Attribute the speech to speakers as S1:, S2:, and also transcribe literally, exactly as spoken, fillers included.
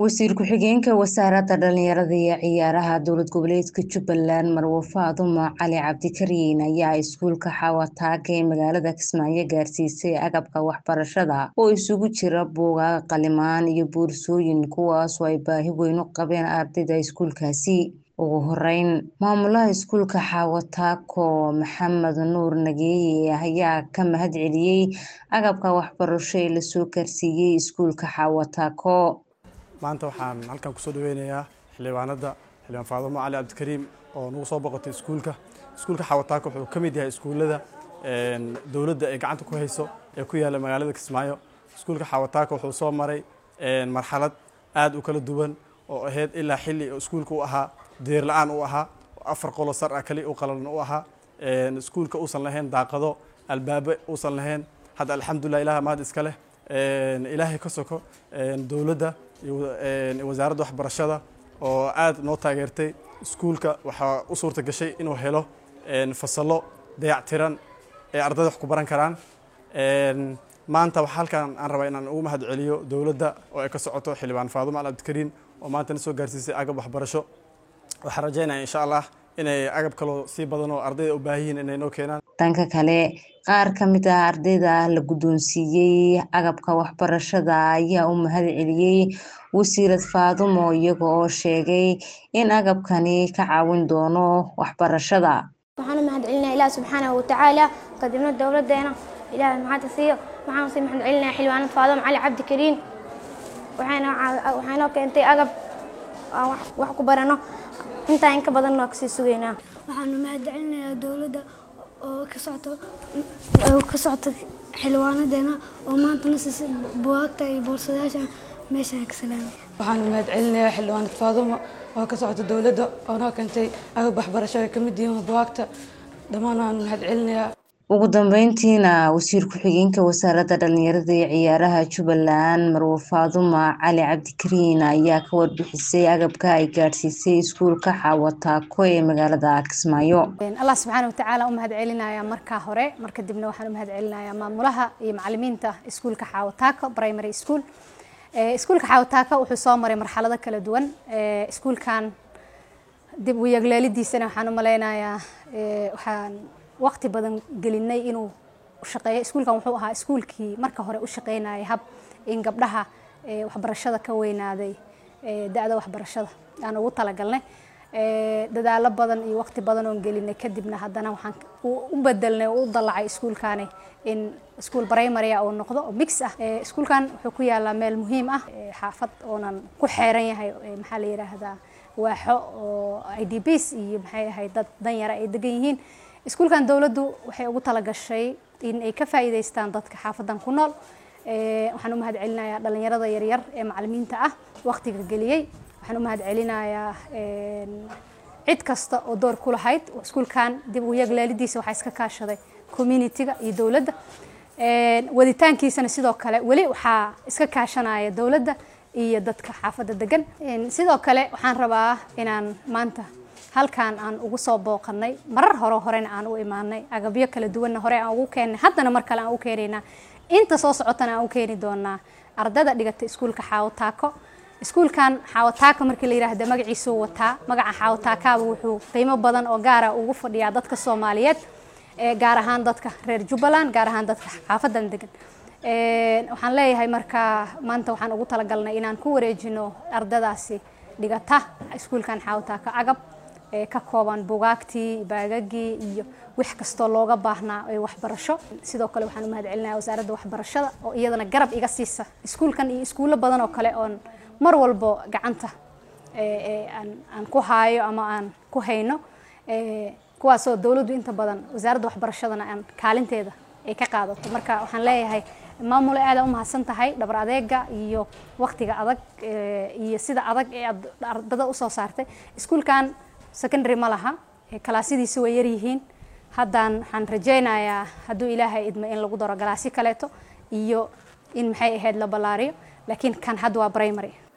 S1: wasiir ku-xigeenka wasaaradda dhalinyarada iyo ciyaaraha dowlad goboleedka Jubbaland Marwo Faadumo Cali Cabdikariin ayaa iskuulka Xawataaka ee magaalada Kismaayo gaarsiisay agabka waxbarashada oo isugu jira buugaag, qalimaan iyo boorsooyin kuwaas oo ay baahi weyn u qabeen ardayda iskuulkaasi. ugu horeyn maamulaha iskuulka Xawataaka Maxamed Nuur Nageeye ayaa ka mahad celiyay agabka waxbarasho ee la soo gaarsiiyay iskuulka Xawataaka.
S2: maanta waxaan halkan ku soo dhaweynayaa xildhibaanada xildhibaan Faadumo Cali Cabdikariin oo nagu soo boqotay iskuulka iskuulka Xawataaka wuxuu ka mid yahay iskuulada een dawladda ay gacanta ku hayso ee ku yaala magaalada Kismaayo. iskuulka Xawataaka wuxuu soo maray een marxalad aad u kala duwan oo ahayd ilaa xilli iskuulku uu ahaa deer la'aan uu ahaa afar qolo sar ah kali uu qalan uu ahaa een iskuulka uusan lahayn daaqado albaabo uusan lahayn hadda alxamdulillah ilaaha mahad iska leh een ilaahay ka soko een dawladda iyo wasaaradda waxbarashada oo aad noo taageertay iskuulka waxa u suurta gashay inuu helo een fasalo dayactiran ee ardayda wax ku baran karaan. een maanta waxa halkan aan rabaa inaan ugu mahad celiyo dawladda oo ay ka socoto xildhibaan Faadumo Cali Cabdikariin oo maanta soo gaarsiisay agab waxbarasho. waxaan rajaynayaa insha Allah inay agab kale si badan oo ardayda u baahiin inay noo keenaan.
S1: Dhanka kale qaar ka mid ah ardayda la guddoonsiiyay agabka waxbarashada ayaa u mahad celiyay wasiirad Faadumo iyaga oo sheegay in agabkani ka caawin doono waxbarashada.
S3: waxaan mahad celinayaa Ilaahay subxaanahu wa ta'aala qadimada dawladeena Ilaahay maxaa siiyo waxaan si mahad celinayaa xildhibaan Faadumo Cali Cabdikariin waxaana waxaana keentay agab wax ku barano inta in ka badan oo ka sii sugeynaa.
S4: waxaan mahad celinayaa dawladda oo ka socoto oo ka socoto xilwaanadeena oo maanta nasii buugaagta iyo boorsadaasha meesha ka salaamay.
S5: waxaan mahad celinayaa xilwaan Faadumo oo ka socoto dawladda oo noo keentay agab waxbarasho ay ka mid yihiin buugaagta dhamaan mahad celinayaa.
S1: ugu dambeyntiina wasiir ku-xigeenka wasaaradda dhalinyarada iyo ciyaaraha Jubbaland Marwo Faadumo Cali Cabdikariin ayaa ka warbixisay agabka ay gaarsiisay iskuulka Xawataaka ee magaalada Kismaayo.
S6: Allah subxaanahu wa ta'aala u mahad celinaya marka hore marka dibna waxaan u mahad celinayaa maamulaha iyo macallimiinta iskuulka Xawataaka primary school. ee iskuulka Xawataaka wuxuu soo maray marxalado kala duwan. ee iskuulkan dib u yagleelidiisana waxaan u maleynayaa ee waxaan waqti badan gelinay inuu shaqeeyo. iskuulkan wuxuu ahaa iskuulkii marka hore u shaqeynayay hab in gabdhaha ee waxbarashada ka weynaaday ee da'da waxbarashada aan ugu talagalnay ee dadaalo badan iyo waqti badan oo gelinay kadibna haddana waxaan u bedelnay oo u dalacay iskuulkaani in iskuul primary oo noqdo oo mix ah. ee iskuulkan wuxuu ku yaalaa meel muhiim ah xaafad oonan ku xeeran yahay maxaa la yiraahdaa waaxo oo I D Ps iyo maxay ahayd dad danyar ay degan yihiin. iskuulkan dawladdu waxay ugu talagashay in ay ka faa'iideystaan dadka xaafadan ku nool. ee waxaan u mahad celinayaa dhalinyarada yar yar ee macallimiinta ah waqtiga geliyay. waxaan u mahad celinayaa een cid kasta oo door ku lahayd iskuulkan dib u yagleelidiisa waxa iska kaashaday community-ga iyo dawladda. ee waditaankiisana sidoo kale wali waxa iska kaashanaya dawladda iyo dadka xaafada degan. sidoo kale waxaan rabaa inaan maanta halkan aan ugu soo booqanay marar hore horena aan u imaanay agabyo kala duwan hore aan ugu keenay haddana mar kale aan u keenayna inta soo socotana aan u keeni doonaa ardayda dhigata iskuulka Xawataaka. iskuulkan Xawataaka markii la yiraahdo magaciisu wataa magaca Xawataaka wuxuu qiimo badan oo gaar ah ugu fadhiyaa dadka Soomaaliyeed ee gaar ahaan dadka reer Jubbaland gaar ahaan dadka xaafadan degan. ee waxaan leeyahay marka maanta waxaan ugu talagalnay inaan ku wareejino ardaydaasi dhigata iskuulkan Xawataaka agab ee ka kooban buugaagtii baagagii iyo wax kasto looga baahnaa ee waxbarasho. sidoo kale waxaan u mahad celinayaa wasaaradda waxbarashada oo iyadana garab iga siisa iskuulkan iyo iskuulo badan oo kale oo mar walba gacanta ee aan aan ku haayo ama aan ku hayno ee kuwaas oo dawladdu inta badan wasaaradda waxbarashadana aan kaalinteeda ay ka qaadato. marka waxaan leeyahay maamul aad u mahadsan tahay dhabar adeega iyo waqtiga adag iyo sida adag ee ardada u soo saartay. iskuulkan secondary ma laha kalaasidiisa way yar yihiin. haddaan waxaan rajaynayaa hadduu Ilaahay idmo in lagu daro galaasi kaleeto iyo in maxay ahayd la balaariyo laakiin kan hadda waa primary.